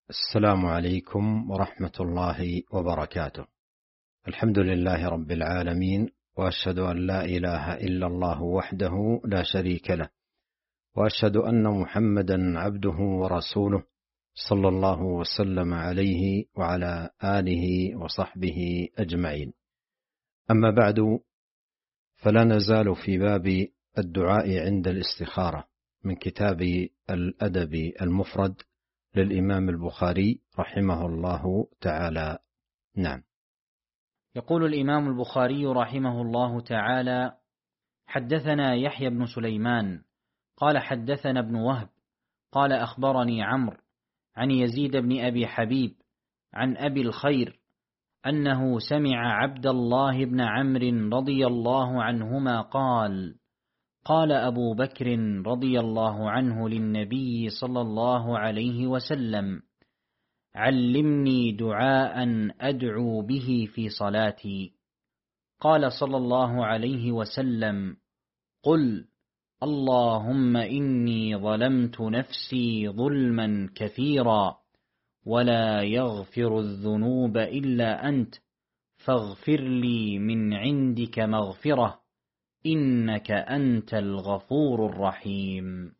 السلام عليكم ورحمة الله وبركاته. الحمد لله رب العالمين، وأشهد أن لا إله إلا الله وحده لا شريك له، وأشهد أن محمدا عبده ورسوله صلى الله وسلم عليه وعلى آله وصحبه أجمعين. أما بعد، فلا نزال في باب الدعاء عند الاستخارة من كتاب الأدب المفرد للإمام البخاري رحمه الله تعالى. نعم. يقول الإمام البخاري رحمه الله تعالى: حدثنا يحيى بن سليمان قال حدثنا ابن وهب قال أخبرني عمرو عن يزيد بن أبي حبيب عن أبي الخير أنه سمع عبد الله بن عمرو رضي الله عنهما قال أبو بكر رضي الله عنه للنبي صلى الله عليه وسلم: علمني دعاء أدعو به في صلاتي. قال صلى الله عليه وسلم: قل اللهم إني ظلمت نفسي ظلما كثيرا ولا يغفر الذنوب إلا أنت فاغفر لي من عندك مغفرة إنك أنت الغفور الرحيم.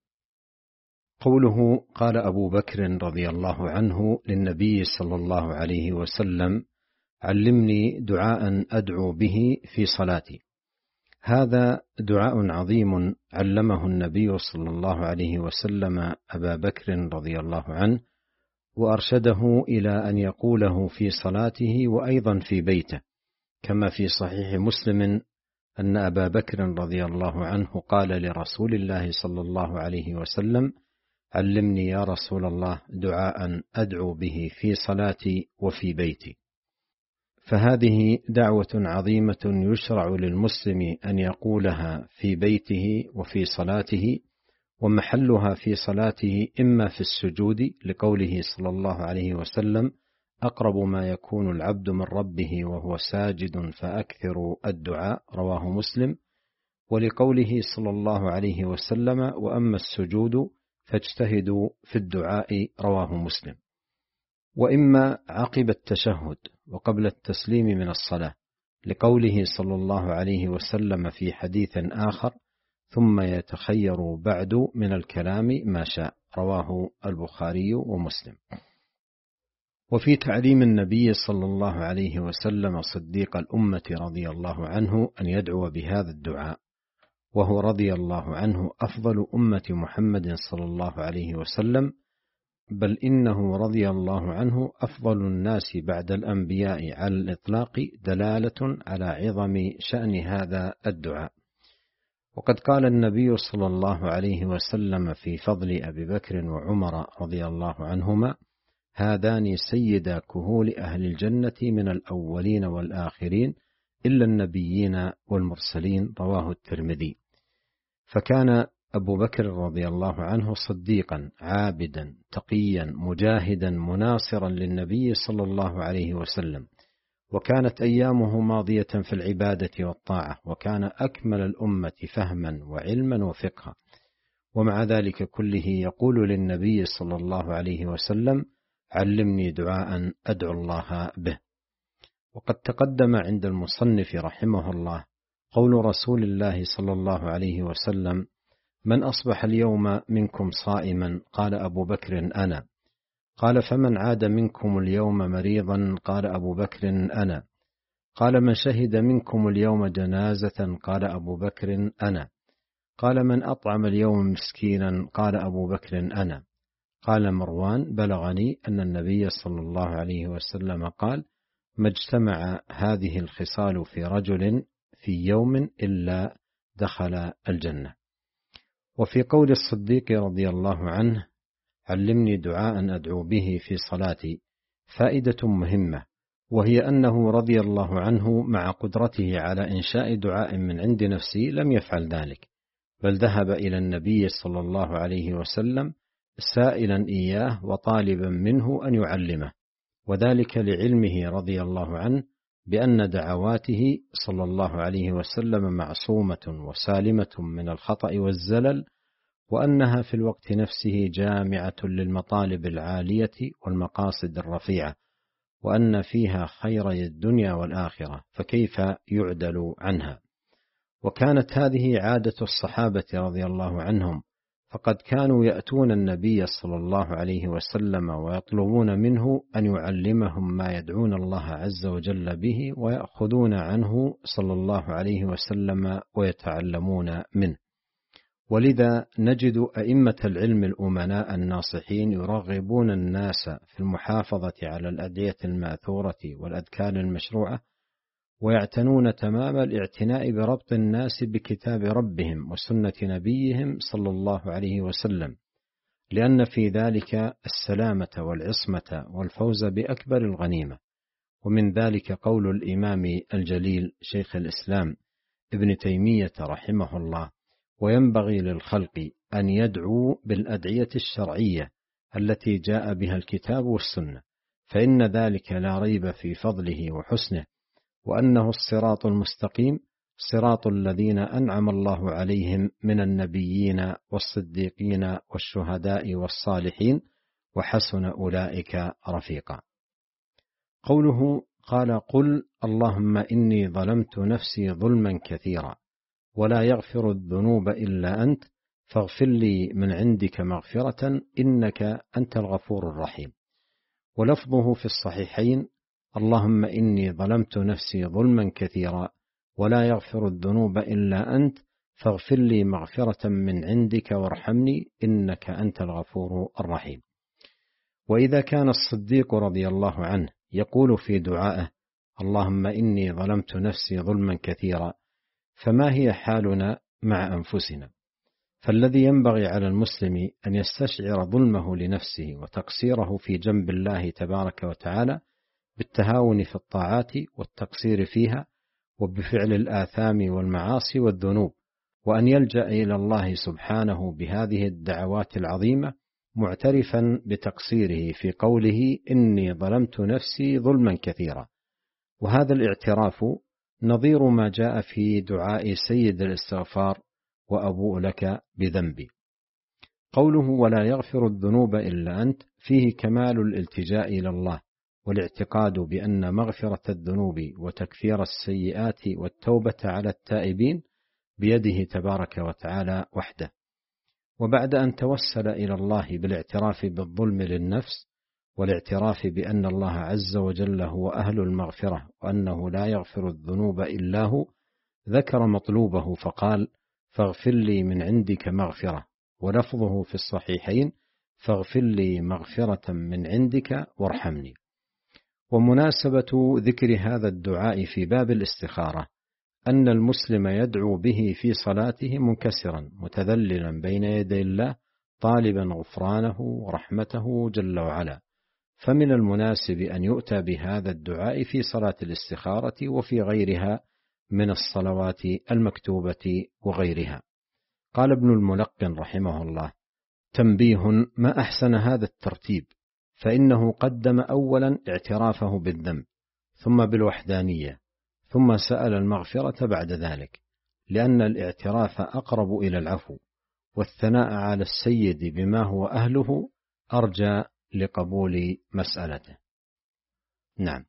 قوله قال أبو بكر رضي الله عنه للنبي صلى الله عليه وسلم: علمني دعاء أدعو به في صلاتي. هذا دعاء عظيم علمه النبي صلى الله عليه وسلم أبا بكر رضي الله عنه، وأرشده إلى أن يقوله في صلاته وأيضا في بيته، كما في صحيح مسلم أن أبا بكر رضي الله عنه قال لرسول الله صلى الله عليه وسلم: علمني يا رسول الله دعاء أدعو به في صلاتي وفي بيتي. فهذه دعوة عظيمة يشرع للمسلم أن يقولها في بيته وفي صلاته، ومحلها في صلاته إما في السجود لقوله صلى الله عليه وسلم: أقرب ما يكون العبد من ربه وهو ساجد فأكثر الدعاء، رواه مسلم، ولقوله صلى الله عليه وسلم: وأما السجود فاجتهدوا في الدعاء، رواه مسلم. وإما عقب التشهد وقبل التسليم من الصلاة لقوله صلى الله عليه وسلم في حديث آخر: ثم يتخير بعد من الكلام ما شاء، رواه البخاري ومسلم. وفي تعليم النبي صلى الله عليه وسلم صديق الأمة رضي الله عنه أن يدعو بهذا الدعاء، وهو رضي الله عنه أفضل أمة محمد صلى الله عليه وسلم، بل إنه رضي الله عنه أفضل الناس بعد الأنبياء على الإطلاق، دلالة على عظم شأن هذا الدعاء. وقد قال النبي صلى الله عليه وسلم في فضل أبي بكر وعمر رضي الله عنهما: هذان سيدا كهول أهل الجنة من الأولين والآخرين إلا النبيين والمرسلين، رواه الترمذي. فكان أبو بكر رضي الله عنه صديقا عابدا تقيا مجاهدا مناصرا للنبي صلى الله عليه وسلم، وكانت أيامه ماضية في العبادة والطاعة، وكان أكمل الأمة فهما وعلما وفقها، ومع ذلك كله يقول للنبي صلى الله عليه وسلم: علمني دعاء أدعو الله به. وقد تقدم عند المصنف رحمه الله قول رسول الله صلى الله عليه وسلم: من أصبح اليوم منكم صائما؟ قال أبو بكر: أنا. قال: فمن عاد منكم اليوم مريضا؟ قال أبو بكر: أنا. قال: من شهد منكم اليوم جنازة؟ قال أبو بكر: أنا. قال: من أطعم اليوم مسكينا؟ قال أبو بكر: أنا. قال مروان: بلغني أن النبي صلى الله عليه وسلم قال: ما اجتمع هذه الخصال في رجل في يوم إلا دخل الجنة. وفي قول الصديق رضي الله عنه: علمني دعاء أدعو به في صلاتي، فائدة مهمة، وهي أنه رضي الله عنه مع قدرته على إنشاء دعاء من عند نفسه لم يفعل ذلك، بل ذهب إلى النبي صلى الله عليه وسلم سائلا إياه وطالبا منه أن يعلمه، وذلك لعلمه رضي الله عنه بأن دعواته صلى الله عليه وسلم معصومة وسالمة من الخطأ والزلل، وأنها في الوقت نفسه جامعة للمطالب العالية والمقاصد الرفيعة، وأن فيها خيري الدنيا والآخرة، فكيف يعدل عنها؟ وكانت هذه عادة الصحابة رضي الله عنهم، فقد كانوا يأتون النبي صلى الله عليه وسلم ويطلبون منه أن يعلمهم ما يدعون الله عز وجل به، ويأخذون عنه صلى الله عليه وسلم ويتعلمون منه. ولذا نجد أئمة العلم الأمناء الناصحين يرغبون الناس في المحافظة على الأدعية المأثورة والأذكار المشروعة، ويعتنون تمام الاعتناء بربط الناس بكتاب ربهم وسنة نبيهم صلى الله عليه وسلم، لأن في ذلك السلامة والعصمة والفوز بأكبر الغنيمة. ومن ذلك قول الإمام الجليل شيخ الإسلام ابن تيمية رحمه الله: وينبغي للخلق أن يدعوا بالأدعية الشرعية التي جاء بها الكتاب والسنة، فإن ذلك لا ريب في فضله وحسنه، وأنه الصراط المستقيم، صراط الذين أنعم الله عليهم من النبيين والصديقين والشهداء والصالحين، وحسن أولئك رفيقا. قوله قال: قل اللهم إني ظلمت نفسي ظلما كثيرا ولا يغفر الذنوب إلا أنت فاغفر لي من عندك مغفرة إنك أنت الغفور الرحيم. ولفظه في الصحيحين: اللهم إني ظلمت نفسي ظلما كثيرا ولا يغفر الذنوب إلا أنت فاغفر لي مغفرة من عندك وارحمني إنك أنت الغفور الرحيم. وإذا كان الصديق رضي الله عنه يقول في دعائه: اللهم إني ظلمت نفسي ظلما كثيرا، فما هي حالنا مع أنفسنا؟ فالذي ينبغي على المسلم أن يستشعر ظلمه لنفسه وتقصيره في جنب الله تبارك وتعالى بالتهاون في الطاعات والتقصير فيها، وبفعل الآثام والمعاصي والذنوب، وأن يلجأ إلى الله سبحانه بهذه الدعوات العظيمة، معترفا بتقصيره في قوله: إني ظلمت نفسي ظلما كثيرا. وهذا الاعتراف نظير ما جاء في دعاء سيد الاستغفار: وأبوء لك بذنبي. قوله ولا يغفر الذنوب إلا أنت فيه كمال الالتجاء إلى الله، والاعتقاد بأن مغفرة الذنوب وتكفير السيئات والتوبة على التائبين بيده تبارك وتعالى وحده. وبعد أن توسل إلى الله بالاعتراف بالظلم للنفس والاعتراف بأن الله عز وجل هو أهل المغفرة وأنه لا يغفر الذنوب إلا هو، ذكر مطلوبه فقال: فاغفر لي من عندك مغفرة. ولفظه في الصحيحين: فاغفر لي مغفرة من عندك وارحمني. ومناسبة ذكر هذا الدعاء في باب الاستخارة أن المسلم يدعو به في صلاته منكسرا متذللا بين يدي الله طالبا غفرانه ورحمته جل وعلا، فمن المناسب أن يؤتى بهذا الدعاء في صلاة الاستخارة وفي غيرها من الصلوات المكتوبة وغيرها. قال ابن الملقن رحمه الله: تنبيه: ما أحسن هذا الترتيب، فإنه قدم أولا اعترافه بالذنب ثم بالوحدانية ثم سأل المغفرة بعد ذلك، لأن الاعتراف أقرب إلى العفو، والثناء على السيد بما هو أهله أرجى لقبول مسألته. نعم.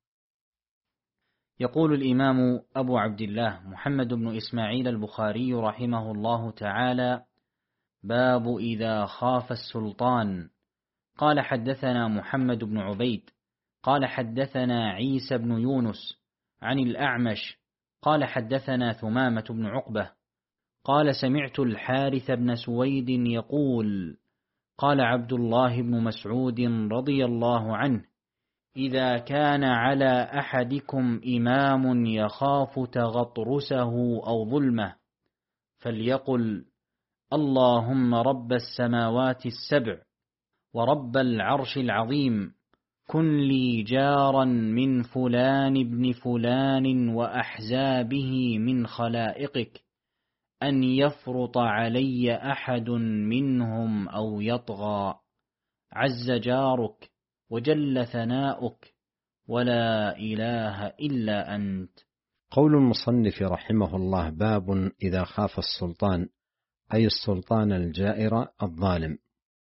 يقول الإمام أبو عبد الله محمد بن إسماعيل البخاري رحمه الله تعالى: باب إذا خاف السلطان. قال: حدثنا محمد بن عبيد قال: حدثنا عيسى بن يونس عن الأعمش قال: حدثنا ثمامة بن عقبة قال: سمعت الحارث بن سويد يقول: قال عبد الله بن مسعود رضي الله عنه: إذا كان على أحدكم إمام يخاف تغطرسه أو ظلمه فليقل: اللهم رب السماوات السبع ورب العرش العظيم، كن لي جارا من فلان ابن فلان وأحزابه من خلائقك، أن يفرط علي أحد منهم أو يطغى، عز جارك وجل ثناؤك ولا إله إلا أنت. قول المصنف رحمه الله: باب إذا خاف السلطان، أي السلطان الجائر الظالم.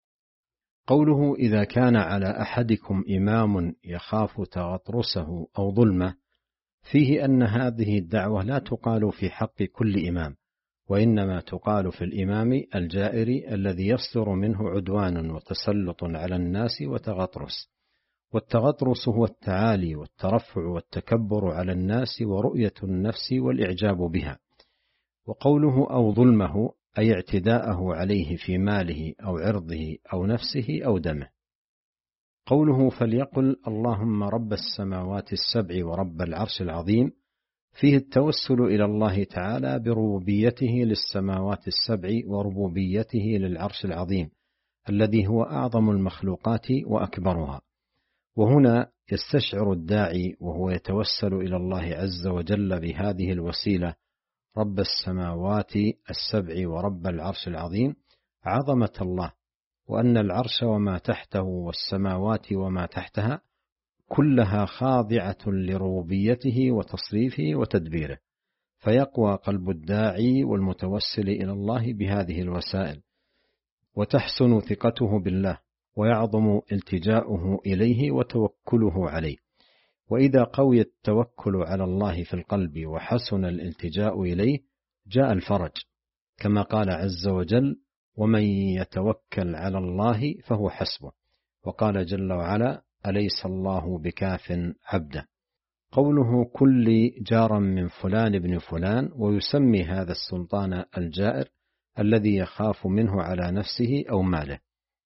قوله إذا كان على أحدكم إمام يخاف تغطرسه أو ظلمه، فيه أن هذه الدعوة لا تقال في حق كل إمام، وإنما تقال في الإمام الجائر الذي يصدر منه عدوان وتسلط على الناس وتغطرس. والتغطرس هو التعالي والترفع والتكبر على الناس ورؤية النفس والإعجاب بها. وقوله أو ظلمه أي اعتداءه عليه في ماله أو عرضه أو نفسه أو دمه. قوله فليقل اللهم رب السماوات السبع ورب العرش العظيم، فيه التوسل إلى الله تعالى بربوبيته للسماوات السبع وربوبيته للعرش العظيم الذي هو أعظم المخلوقات وأكبرها. وهنا يستشعر الداعي وهو يتوسل إلى الله عز وجل بهذه الوسيلة رب السماوات السبع ورب العرش العظيم عظمة الله، وأن العرش وما تحته والسماوات وما تحتها كلها خاضعة لربوبيته وتصريفه وتدبيره، فيقوى قلب الداعي والمتوسل إلى الله بهذه الوسائل، وتحسن ثقته بالله، ويعظم التجاؤه إليه وتوكله عليه. وإذا قوي التوكل على الله في القلب وحسن الالتجاء إليه جاء الفرج، كما قال عز وجل ومن يتوكل على الله فهو حسبه. وقال جل وعلا أليس الله بكاف عبده. قوله كل جار من فلان ابن فلان، ويسمي هذا السلطان الجائر الذي يخاف منه على نفسه أو ماله.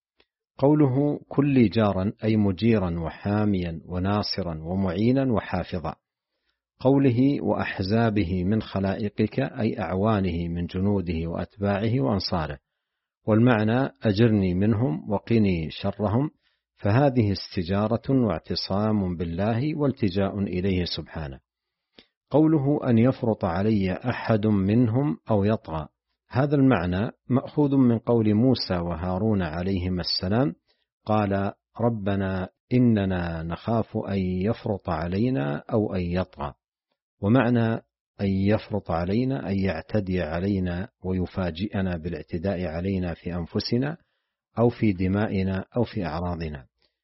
قوله كل جارا أي مجيرا وحاميا وناصرا ومعينا وحافظا. قوله وأحزابه من خلائقك أي أعوانه من جنوده وأتباعه وأنصاره، والمعنى أجرني منهم وقني شرهم، فهذه استجارة واعتصام بالله والتجاء إليه سبحانه. قوله أن يفرط علي أحد منهم أو يطغى، هذا المعنى مأخوذ من قول موسى وهارون عليهما السلام قال ربنا إننا نخاف أن يفرط علينا أو أن يطغى. ومعنى أن يفرط علينا أن يعتدي علينا ويفاجئنا بالاعتداء علينا في أنفسنا أو في دمائنا أو في أعراضنا.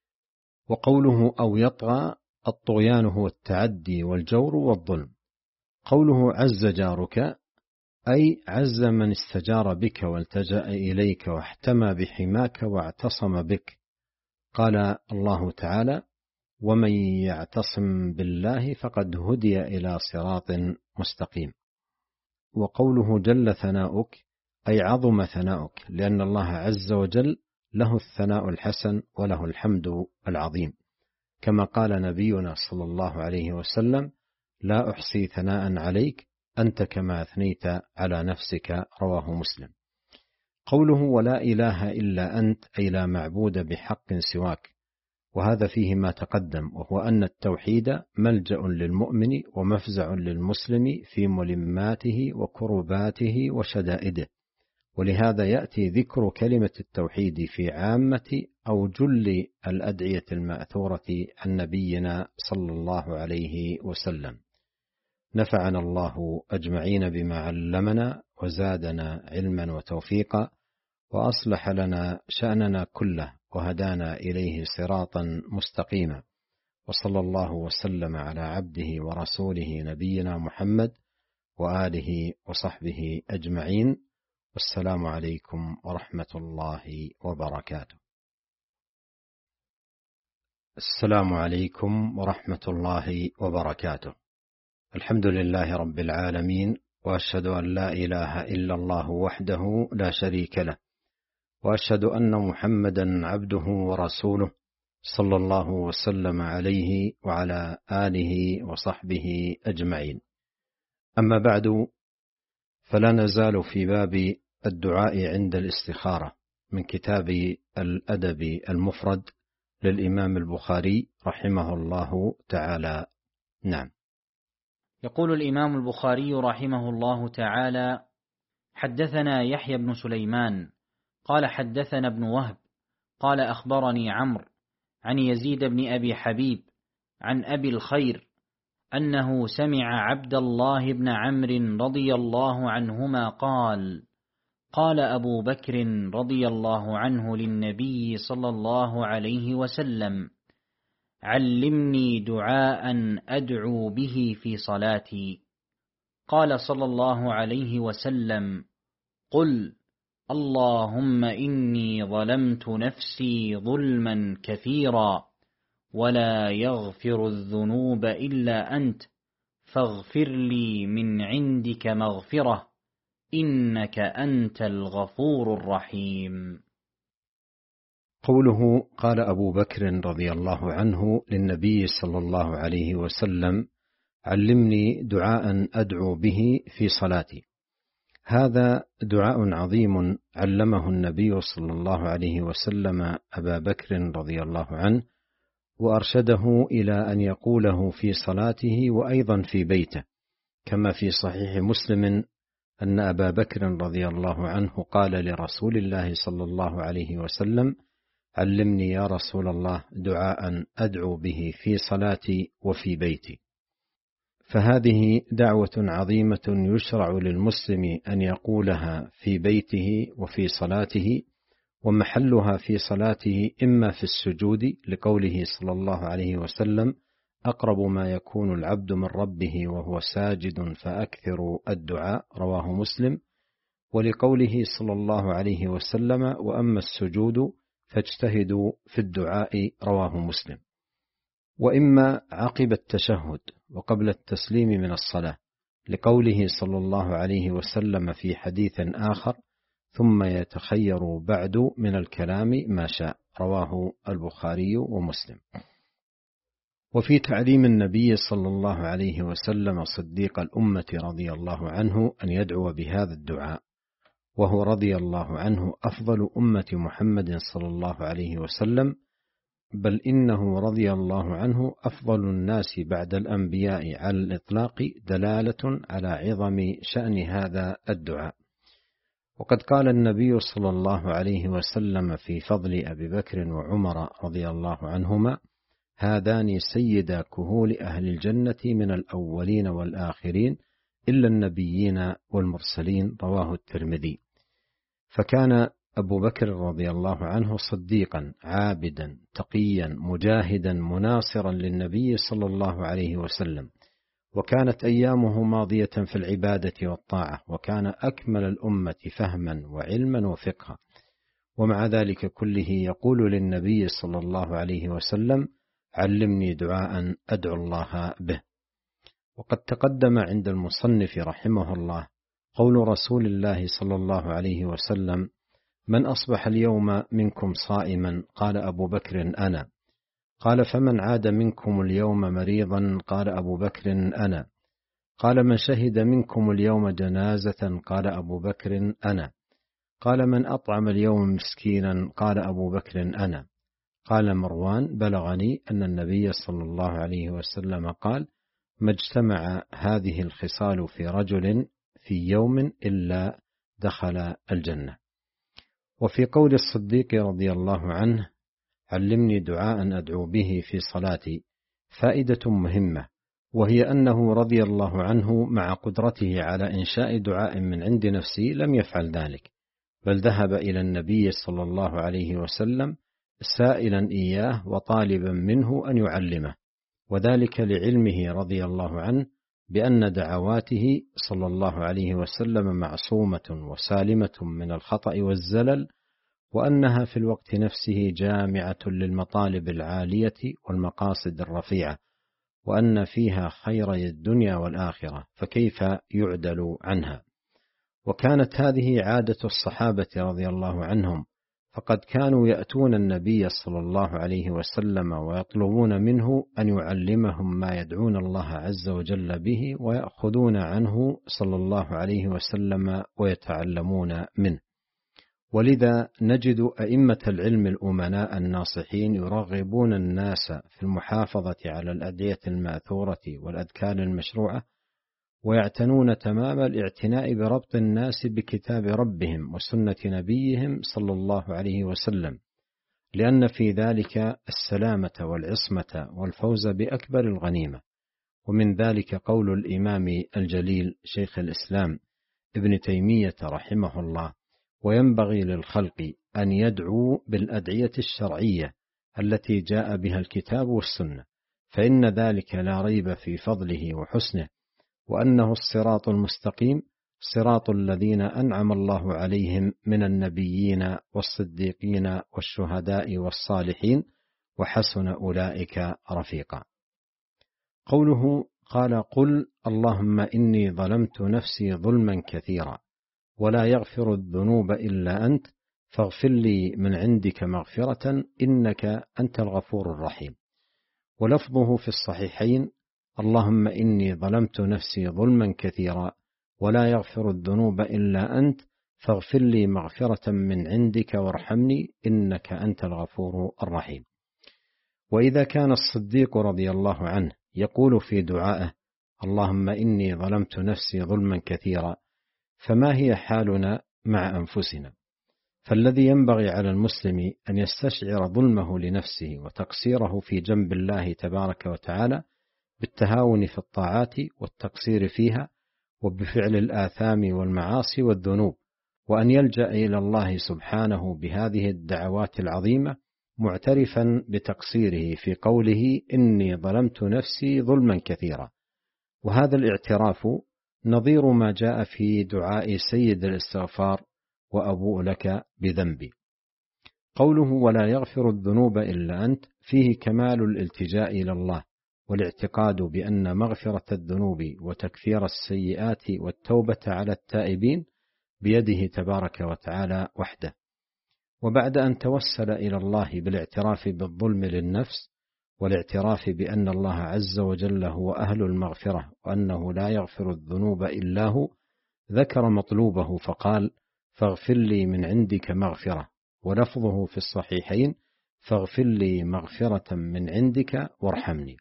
وقوله أو يطغى الطغيان هو التعدي والجور والظلم. قوله عز جارك أي عز من استجار بك والتجأ إليك واحتمى بحماك واعتصم بك. قال الله تعالى ومن يعتصم بالله فقد هدي إلى صراط مستقيم. وقوله جل ثناؤك أي عظم ثناؤك، لأن الله عز وجل له الثناء الحسن وله الحمد العظيم، كما قال نبينا صلى الله عليه وسلم لا أحصي ثناء عليك أنت كما أثنيت على نفسك، رواه مسلم. قوله ولا إله إلا أنت أي لا معبود بحق سواك، وهذا فيه ما تقدم، وهو أن التوحيد ملجأ للمؤمن ومفزع للمسلم في ملماته وكرباته وشدائده، ولهذا يأتي ذكر كلمة التوحيد في عامة أو جل الأدعية المأثورة عن نبينا صلى الله عليه وسلم. نفعنا الله أجمعين بما علمنا وزادنا علما وتوفيقا، وأصلح لنا شأننا كله وهدانا إليه صراطا مستقيما، وصلى الله وسلم على عبده ورسوله نبينا محمد وآله وصحبه أجمعين، والسلام عليكم ورحمة الله وبركاته. السلام عليكم ورحمة الله وبركاته. الحمد لله رب العالمين، وأشهد أن لا إله إلا الله وحده لا شريك له، وأشهد أن محمدا عبده ورسوله صلى الله وسلم عليه وعلى آله وصحبه أجمعين. أما بعد، فلا نزال في باب الدعاء عند الاستخارة من كتاب الأدب المفرد للإمام البخاري رحمه الله تعالى. نعم. يقول الإمام البخاري رحمه الله تعالى: حدثنا يحيى بن سليمان قال حدثنا ابن وهب قال أخبرني عمرو عن يزيد بن أبي حبيب عن أبي الخير أنه سمع عبد الله بن عمرو رضي الله عنهما قال: قال أبو بكر رضي الله عنه للنبي صلى الله عليه وسلم: علمني دعاء أدعو به في صلاتي. قال صلى الله عليه وسلم: قل اللهم إني ظلمت نفسي ظلما كثيرا ولا يغفر الذنوب إلا أنت فاغفر لي من عندك مغفرة إنك أنت الغفور الرحيم. قوله قال أبو بكر رضي الله عنه للنبي صلى الله عليه وسلم: علمني دعاء أدعو به في صلاتي. هذا دعاء عظيم علمه النبي صلى الله عليه وسلم أبا بكر رضي الله عنه، وأرشده إلى أن يقوله في صلاته وأيضا في بيته، كما في صحيح مسلم أن أبا بكر رضي الله عنه قال لرسول الله صلى الله عليه وسلم: علمني يا رسول الله دعاء أدعو به في صلاتي وفي بيتي. فهذه دعوة عظيمة يشرع للمسلم أن يقولها في بيته وفي صلاته، ومحلها في صلاته إما في السجود لقوله صلى الله عليه وسلم: أقرب ما يكون العبد من ربه وهو ساجد فأكثر الدعاء، رواه مسلم، ولقوله صلى الله عليه وسلم: وأما السجود فاجتهدوا في الدعاء، رواه مسلم. وإما عقب التشهد وقبل التسليم من الصلاة لقوله صلى الله عليه وسلم في حديث آخر: ثم يتخير بعد من الكلام ما شاء، رواه البخاري ومسلم. وفي تعليم النبي صلى الله عليه وسلم صديق الأمة رضي الله عنه أن يدعو بهذا الدعاء، وهو رضي الله عنه أفضل أمة محمد صلى الله عليه وسلم، بل إنه رضي الله عنه أفضل الناس بعد الأنبياء على الإطلاق، دلالة على عظم شأن هذا الدعاء. وقد قال النبي صلى الله عليه وسلم في فضل أبي بكر وعمر رضي الله عنهما: هذان سيدا كهول أهل الجنة من الأولين والآخرين إلا النبيين والمرسلين، رواه الترمذي. فكان أبو بكر رضي الله عنه صديقا عابدا تقيا مجاهدا مناصرا للنبي صلى الله عليه وسلم، وكانت أيامه ماضية في العبادة والطاعة، وكان أكمل الأمة فهما وعلما وفقها، ومع ذلك كله يقول للنبي صلى الله عليه وسلم: علمني دعاء أدعو الله به. وقد تقدم عند المصنف رحمه الله قول رسول الله صلى الله عليه وسلم: من أصبح اليوم منكم صائما؟ قال أبو بكر: أنا. قال: فمن عاد منكم اليوم مريضا؟ قال أبو بكر: أنا. قال: من شهد منكم اليوم جنازة؟ قال أبو بكر: أنا. قال: من أطعم اليوم مسكينا؟ قال أبو بكر: أنا. قال مروان: بلغني أن النبي صلى الله عليه وسلم قال: ما اجتمع هذه الخصال في رجل في يوم إلا دخل الجنة. وفي قول الصديق رضي الله عنه: علمني دعاء أدعو به في صلاتي، فائدة مهمة، وهي أنه رضي الله عنه مع قدرته على إنشاء دعاء من عند نفسه لم يفعل ذلك، بل ذهب إلى النبي صلى الله عليه وسلم سائلا إياه وطالبا منه أن يعلمه، وذلك لعلمه رضي الله عنه بأن دعواته صلى الله عليه وسلم معصومة وسالمة من الخطأ والزلل، وأنها في الوقت نفسه جامعة للمطالب العالية والمقاصد الرفيعة، وأن فيها خيري الدنيا والآخرة، فكيف يعدل عنها؟ وكانت هذه عادة الصحابة رضي الله عنهم، فقد كانوا يأتون النبي صلى الله عليه وسلم ويطلبون منه أن يعلمهم ما يدعون الله عز وجل به، ويأخذون عنه صلى الله عليه وسلم ويتعلمون منه. ولذا نجد أئمة العلم الأمناء الناصحين يرغبون الناس في المحافظة على الأدعية المأثورة والأذكار المشروعة، ويعتنون تمام الاعتناء بربط الناس بكتاب ربهم وسنة نبيهم صلى الله عليه وسلم، لأن في ذلك السلامة والعصمة والفوز بأكبر الغنيمة. ومن ذلك قول الإمام الجليل شيخ الإسلام ابن تيمية رحمه الله: وينبغي للخلق أن يدعوا بالأدعية الشرعية التي جاء بها الكتاب والسنة، فإن ذلك لا ريب في فضله وحسنه، وأنه الصراط المستقيم، صراط الذين أنعم الله عليهم من النبيين والصديقين والشهداء والصالحين، وحسن أولئك رفيقا. قوله قال قل اللهم إني ظلمت نفسي ظلما كثيرا ولا يغفر الذنوب إلا أنت فاغفر لي من عندك مغفرة إنك أنت الغفور الرحيم. ولفظه في الصحيحين اللهم إني ظلمت نفسي ظلما كثيرا ولا يغفر الذنوب إلا أنت فاغفر لي مغفرة من عندك وارحمني إنك أنت الغفور الرحيم. وإذا كان الصديق رضي الله عنه يقول في دعائه اللهم إني ظلمت نفسي ظلما كثيرا، فما هي حالنا مع أنفسنا؟ فالذي ينبغي على المسلم أن يستشعر ظلمه لنفسه وتقصيره في جنب الله تبارك وتعالى بالتهاون في الطاعات والتقصير فيها وبفعل الآثام والمعاصي والذنوب، وأن يلجأ إلى الله سبحانه بهذه الدعوات العظيمة معترفا بتقصيره في قوله إني ظلمت نفسي ظلما كثيرا. وهذا الاعتراف نظير ما جاء في دعاء سيد الاستغفار وأبوء لك بذنبي. قوله ولا يغفر الذنوب إلا أنت فيه كمال الالتجاء إلى الله والاعتقاد بأن مغفرة الذنوب وتكفير السيئات والتوبة على التائبين بيده تبارك وتعالى وحده. وبعد أن توسل إلى الله بالاعتراف بالظلم للنفس والاعتراف بأن الله عز وجل هو أهل المغفرة وأنه لا يغفر الذنوب إلا هو، ذكر مطلوبه فقال فاغفر لي من عندك مغفرة، ولفظه في الصحيحين فاغفر لي مغفرة من عندك وارحمني.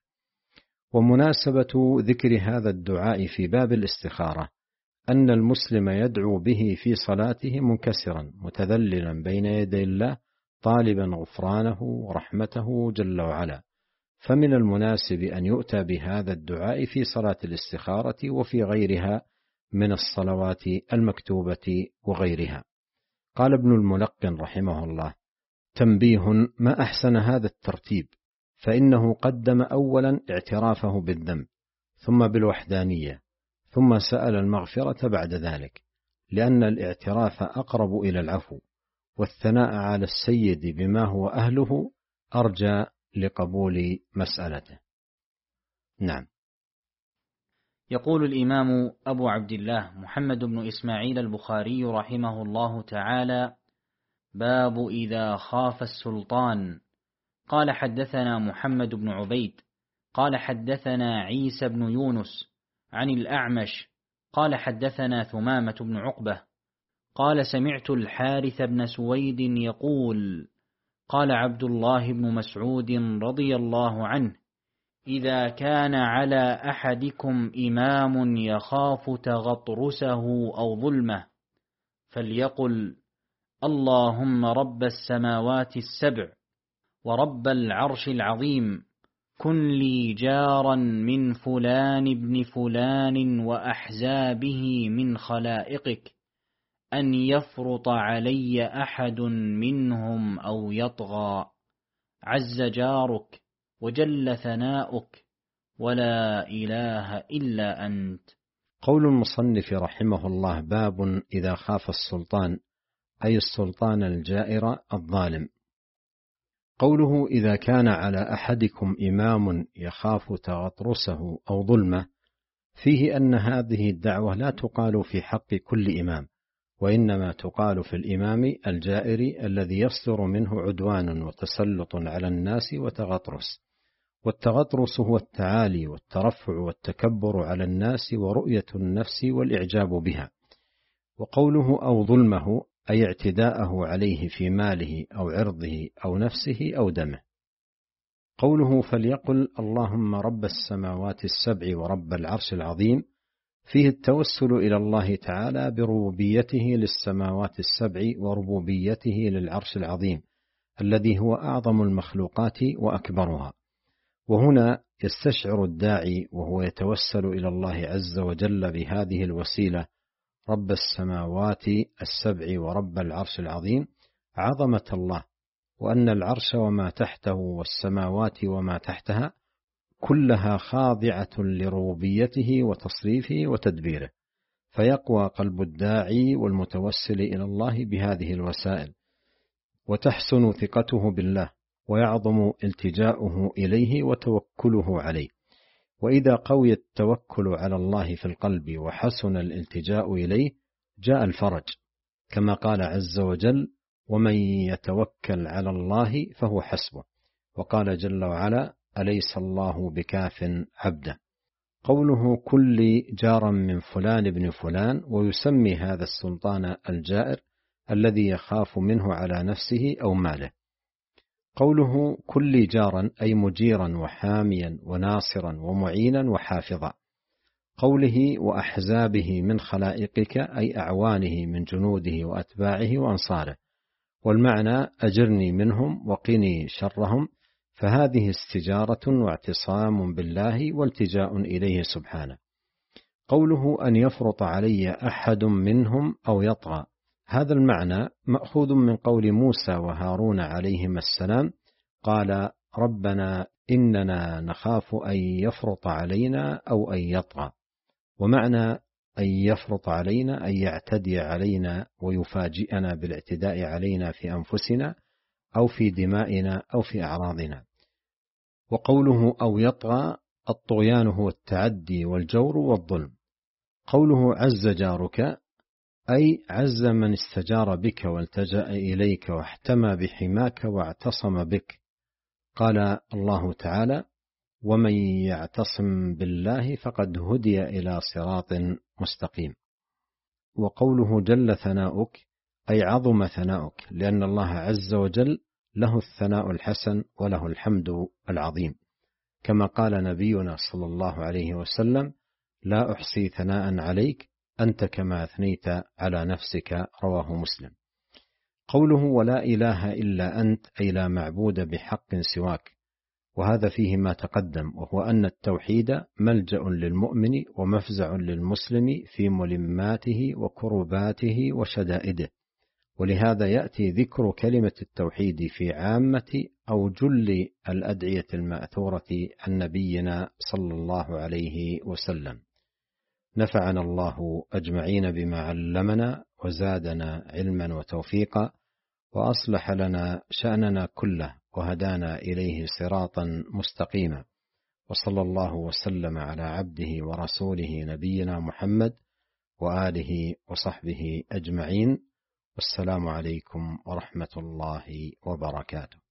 ومناسبة ذكر هذا الدعاء في باب الاستخارة أن المسلم يدعو به في صلاته منكسرا متذللا بين يدي الله طالبا غفرانه ورحمته جل وعلا، فمن المناسب أن يؤتى بهذا الدعاء في صلاة الاستخارة وفي غيرها من الصلوات المكتوبة وغيرها. قال ابن الملقن رحمه الله تنبيه ما أحسن هذا الترتيب، فإنه قدم أولا اعترافه بالذنب ثم بالوحدانية ثم سأل المغفرة بعد ذلك، لأن الاعتراف أقرب إلى العفو، والثناء على السيد بما هو أهله أرجى لقبول مسألته. نعم. يقول الإمام أبو عبد الله محمد بن إسماعيل البخاري رحمه الله تعالى: باب إذا خاف السلطان. قال حدثنا محمد بن عبيد قال حدثنا عيسى بن يونس عن الأعمش قال حدثنا ثمامة بن عقبة قال سمعت الحارث بن سويد يقول: قال عبد الله بن مسعود رضي الله عنه: إذا كان على أحدكم إمام يخاف تغطرسه أو ظلمه فليقل: اللهم رب السماوات السبع ورب العرش العظيم، كن لي جارا من فلان ابن فلان وأحزابه من خلائقك، أن يفرط علي أحد منهم أو يطغى، عز جارك وجل ثناؤك ولا إله إلا أنت. قول المصنف رحمه الله باب إذا خاف السلطان، أي السلطان الجائر الظالم. قوله إذا كان على أحدكم إمام يخاف تغطرسه أو ظلمه، فيه أن هذه الدعوة لا تقال في حق كل إمام، وإنما تقال في الإمام الجائر الذي يصدر منه عدوان وتسلط على الناس وتغطرس. والتغطرس هو التعالي والترفع والتكبر على الناس ورؤية النفس والإعجاب بها. وقوله أو ظلمه أي اعتداءه عليه في ماله أو عرضه أو نفسه أو دمه. قوله فليقل اللهم رب السماوات السبع ورب العرش العظيم، فيه التوسل إلى الله تعالى بربوبيته للسماوات السبع وربوبيته للعرش العظيم الذي هو أعظم المخلوقات وأكبرها. وهنا يستشعر الداعي وهو يتوسل إلى الله عز وجل بهذه الوسيلة رب السماوات السبع ورب العرش العظيم عظمة الله، وأن العرش وما تحته والسماوات وما تحتها كلها خاضعة لربوبيته وتصريفه وتدبيره، فيقوى قلب الداعي والمتوسل إلى الله بهذه الوسائل، وتحسن ثقته بالله، ويعظم التجاؤه إليه وتوكله عليه. وإذا قوي التوكل على الله في القلب وحسن الالتجاء إليه جاء الفرج، كما قال عز وجل: ومن يتوكل على الله فهو حسبه. وقال جل وعلا: أليس الله بكاف عبده. قوله كل جارا من فلان ابن فلان، ويسمي هذا السلطان الجائر الذي يخاف منه على نفسه أو ماله. قوله كل جارا أي مجيرا وحاميا وناصرا ومعينا وحافظا. قوله وأحزابه من خلائقك أي أعوانه من جنوده وأتباعه وأنصاره، والمعنى أجرني منهم وقني شرهم، فهذه استجارة واعتصام بالله والتجاء إليه سبحانه. قوله أن يفرط علي أحد منهم أو يطغى، هذا المعنى مأخوذ من قول موسى وهارون عليهما السلام: قال ربنا إننا نخاف أن يفرط علينا أو أن يطغى. ومعنى أن يفرط علينا أن يعتدي علينا ويفاجئنا بالاعتداء علينا في أنفسنا أو في دمائنا أو في أعراضنا. وقوله أو يطغى، الطغيان هو التعدي والجور والظلم. قوله عز جارك أي عز من استجار بك والتجأ إليك واحتمى بحماك واعتصم بك. قال الله تعالى: ومن يعتصم بالله فقد هدي إلى صراط مستقيم. وقوله جل ثناؤك أي عظم ثناؤك، لأن الله عز وجل له الثناء الحسن وله الحمد العظيم، كما قال نبينا صلى الله عليه وسلم: لا أحصي ثناء عليك أنت كما أثنيت على نفسك. رواه مسلم. قوله ولا إله إلا أنت أي لا معبود بحق سواك، وهذا فيه ما تقدم، وهو أن التوحيد ملجأ للمؤمن ومفزع للمسلم في ملماته وكرباته وشدائده، ولهذا يأتي ذكر كلمة التوحيد في عامة أو جل الأدعية المأثورة عن نبينا صلى الله عليه وسلم. نفعنا الله أجمعين بما علمنا وزادنا علما وتوفيقا، وأصلح لنا شأننا كله وهدانا إليه صراطا مستقيما، وصلى الله وسلم على عبده ورسوله نبينا محمد وآله وصحبه أجمعين، والسلام عليكم ورحمة الله وبركاته.